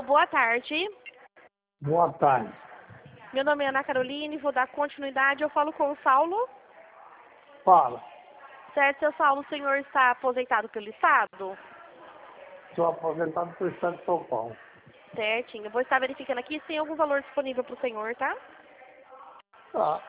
boa tarde. Boa tarde. Meu nome é Ana Caroline, vou dar continuidade. Eu falo com o Saulo. Fala. Certo, seu Saulo, o senhor está aposentado pelo Estado? Sou aposentado pelo Estado de São Paulo. Certinho. Eu vou estar verificando aqui se tem algum valor disponível para o senhor, tá? Tá.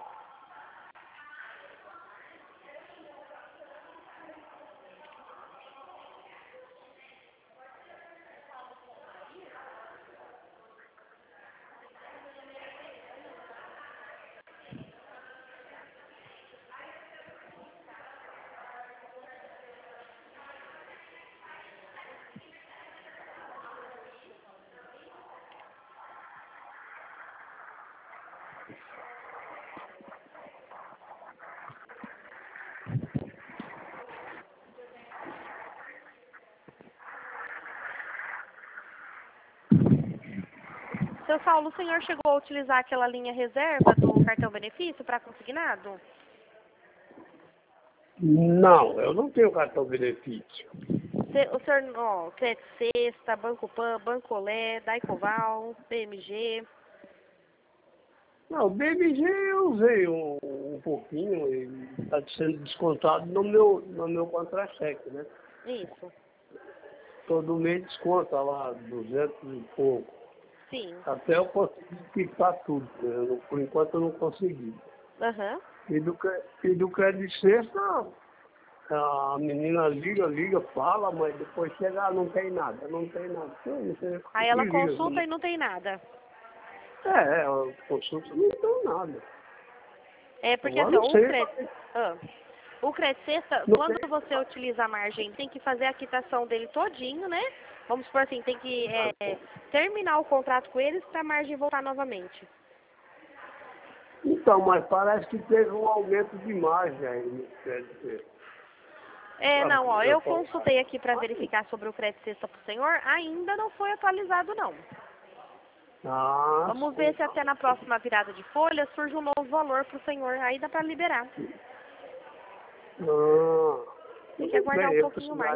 Seu Saulo, o senhor chegou a utilizar aquela linha reserva do cartão benefício para consignado? Não, eu não tenho cartão benefício. O senhor, ó, Crédito Sexta, Banco Pan, Bancolé, Daicoval, BMG. Não, o BMG eu usei um pouquinho e está sendo descontado no meu contra-cheque, né? Isso. Todo mês desconta lá 200 e pouco. Sim. Até eu conseguir quitar tudo, né? Por enquanto eu não consegui. Aham. E do crédito sexta, a menina liga, fala, mas depois chega, não tem nada, não tem nada. Não sei, Aí ela liga, consulta e não tem nada. eu consulto, não tem nada. É porque Agora assim, ó, não sei. o Crédito Sexta, Não quando tem. você utiliza a margem, tem que fazer a quitação dele todinho, né? Vamos supor assim, tem que terminar o contrato com eles para a margem voltar novamente. Então, mas parece que teve um aumento de margem aí no crédito. Não, ó, eu consultei aqui para verificar sobre o Crédito Sexta para o senhor, ainda não foi atualizado não. Vamos ver se até na próxima virada de folha surge um novo valor para o senhor, aí dá para liberar. Tem que aguardar um pouquinho mais.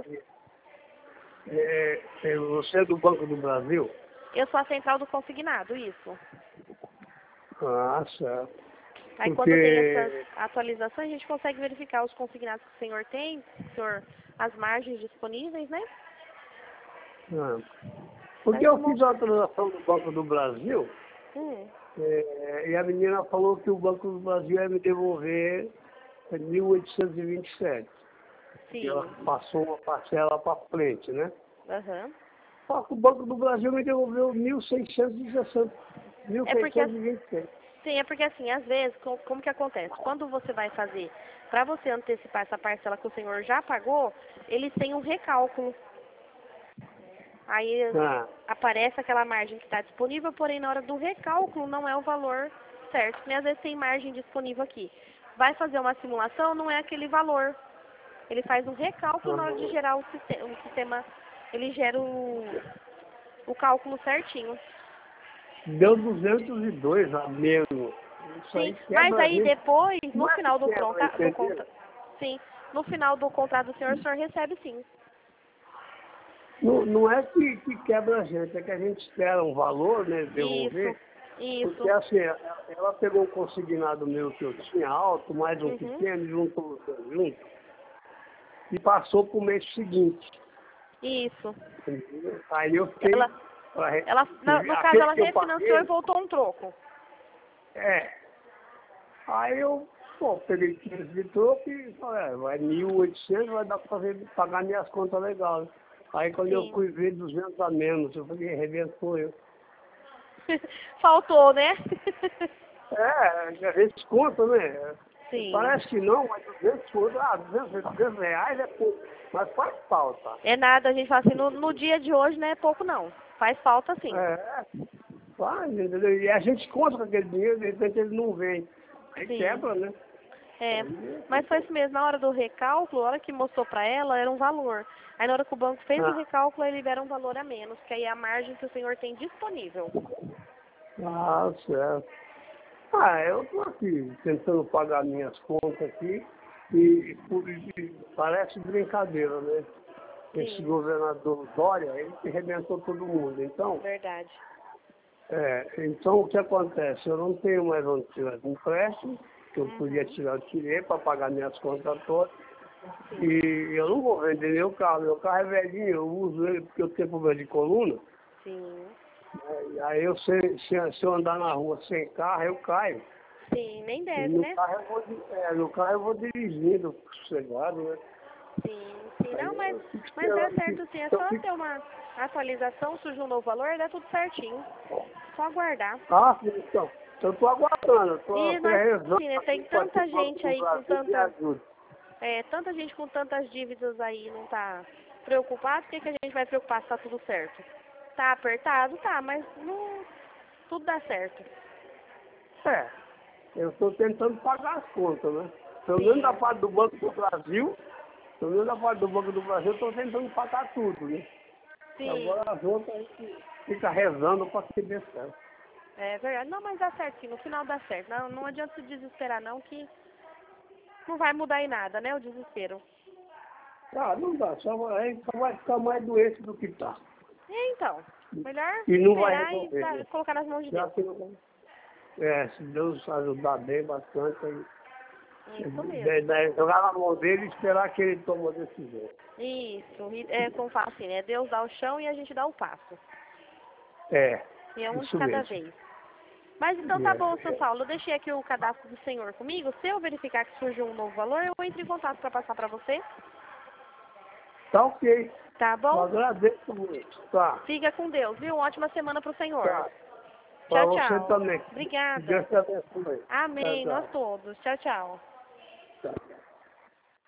Você é do Banco do Brasil? Eu sou a central do consignado, isso. Ah, certo. Aí quando tem essas atualizações, a gente consegue verificar os consignados que o senhor tem, as margens disponíveis, né? Porque eu fiz a atualização do Banco do Brasil e a menina falou que o Banco do Brasil ia me devolver 1.827. Sim. Ela passou uma parcela para frente, né? Aham. Só que o Banco do Brasil me devolveu 1.660, 1.626. Sim, é porque assim, às vezes, como que acontece? Quando você vai fazer, para você antecipar essa parcela que o senhor já pagou, eles têm um recálculo. Aí aparece aquela margem que está disponível, porém na hora do recálculo não é o valor certo. E às vezes tem margem disponível aqui. Vai fazer uma simulação, não é aquele valor. Ele faz um recálculo na hora de gerar o sistema, ele gera o cálculo certinho. Deu 202 a menos. Sim, mas aí depois, no final do contrato do senhor, o senhor recebe sim. Não é que quebra a gente, é que a gente espera um valor, né, devolver. Isso. Porque assim, ela pegou o consignado meu que eu tinha alto, mais um pequeno, junto, e passou para o mês seguinte. Isso. Entendeu? Aí eu fiquei... no caso, ela refinanciou e voltou um troco. Aí eu, peguei 15 de troco e falei, vai 1.800, vai dar para pagar minhas contas legais. Aí quando eu fui ver 200 a menos, eu falei, arrebentou eu. Faltou, né? A gente conta, né? Sim. Parece que não, mas 200 reais é pouco, mas faz falta. É nada, a gente fala assim, no dia de hoje não é pouco não, faz falta sim. Faz, entendeu? E a gente conta com aquele dinheiro, de repente ele não vem. Aí quebra, né? Mas foi isso mesmo, na hora do recálculo, a hora que mostrou para ela, era um valor. Aí na hora que o banco fez o recálculo, ele libera um valor a menos, que aí é a margem que o senhor tem disponível. Ah, certo. Eu estou aqui tentando pagar minhas contas aqui e parece brincadeira, né? Esse governador Dória, ele que arrebentou todo mundo. Então, Verdade. então o que acontece? Eu não tenho mais onde tirar de empréstimo, que eu podia tirar, eu tirei para pagar minhas contas todas. E eu não vou vender meu carro é velhinho, eu uso ele porque eu tenho problema de coluna. Sim. Aí eu se eu andar na rua sem carro, eu caio. Sim, nem deve, No né? carro no carro eu vou dirigindo, sossegado, né? Sim. Não, Aí mas eu fico dá esperando certo sim. É eu só fico- ter uma atualização, surge um novo valor, dá tudo certinho. Só aguardar. sim, então. Eu estou aguardando, eu estou E até nós, rezando sim, né, para que tem o tanta Banco gente do aí com Brasil me ajude. tanta gente com tantas dívidas aí não tá preocupado, por que a gente vai preocupar se tá tudo certo? Tá apertado? Tá, mas não, tudo dá certo. Eu estou tentando pagar as contas, né? Pelo menos da parte do Banco do Brasil, eu estou tentando pagar tudo, né? Sim, Agora as outras a gente fica rezando para que dê certo. é verdade. Não, mas dá certo sim, no final dá certo. Não, não adianta se desesperar não, que não vai mudar em nada, né, o desespero. Não dá, só vai ficar mais doente do que está. Então, melhor E não vai esperar e resolver, né? colocar nas mãos de Já Deus. que não- se Deus ajudar bem bastante, Isso mesmo. jogar na mão dele e esperar que ele tome a decisão. Isso, e é como fala assim, né? Deus dá o chão e a gente dá o passo. E é um de Isso cada mesmo. vez. Mas então tá bom, seu Saulo. Eu deixei aqui o cadastro do senhor comigo. Se eu verificar que surgiu um novo valor, eu entro em contato para passar para você. Tá ok. Tá Eu bom? agradeço muito. Tá. Fica com Deus, viu? Ótima semana pro senhor. Tá. Para Tchau, você tchau. também. Que Obrigada. Deus te abençoe. Amém, nós Tchau. todos. Tchau, tchau. Tchau.